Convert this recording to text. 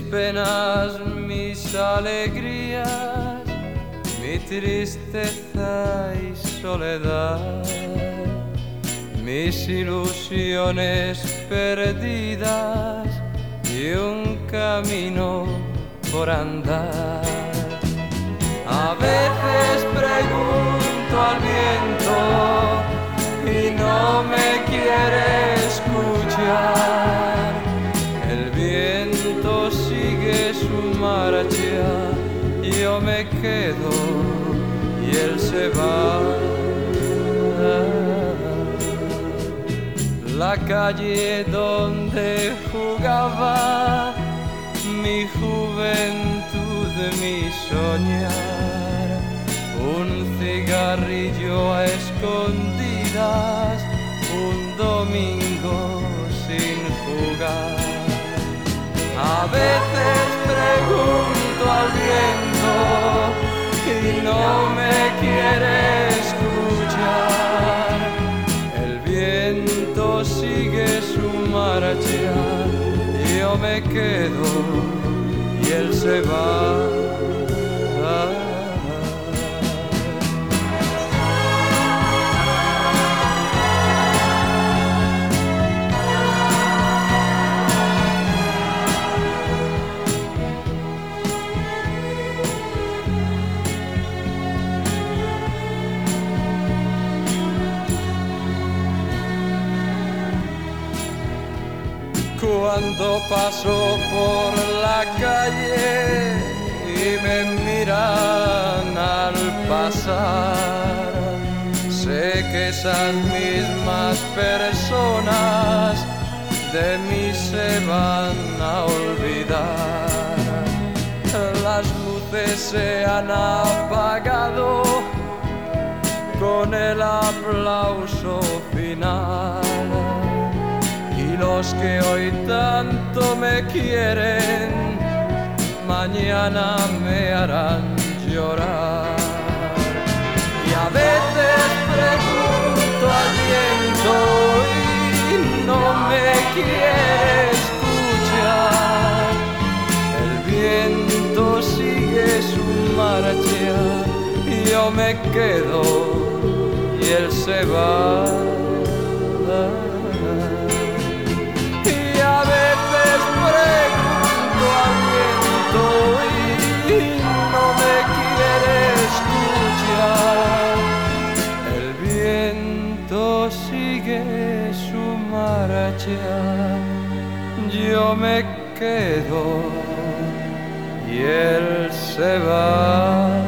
penas, mis alegrías, mi tristeza y soledad, mis ilusiones perdidas y un camino por andar. A veces pregunto al viento y no me quiere escuchar. El viento sigue su marcha, yo me quedo y él se va. La calle donde jugaba mi juventud, mi soñar, un cigarrillo a escondidas, un domingo sin jugar. A veces pregunto al viento y no me quiere escuchar. El viento sigue su marcha, yo me quedo y él se va. Cuando paso por la calle y me miran al pasar, sé que esas mismas personas de mí se van a olvidar. Las luces se han apagado con el aplauso final. Los que hoy tanto me quieren, mañana me harán llorar. Y a veces pregunto al viento y no me quiere escuchar. El viento sigue su marcha y yo me quedo y él se va. A veces pregunto al viento y no me quiere escuchar. El viento sigue su marcha, yo me quedo y él se va.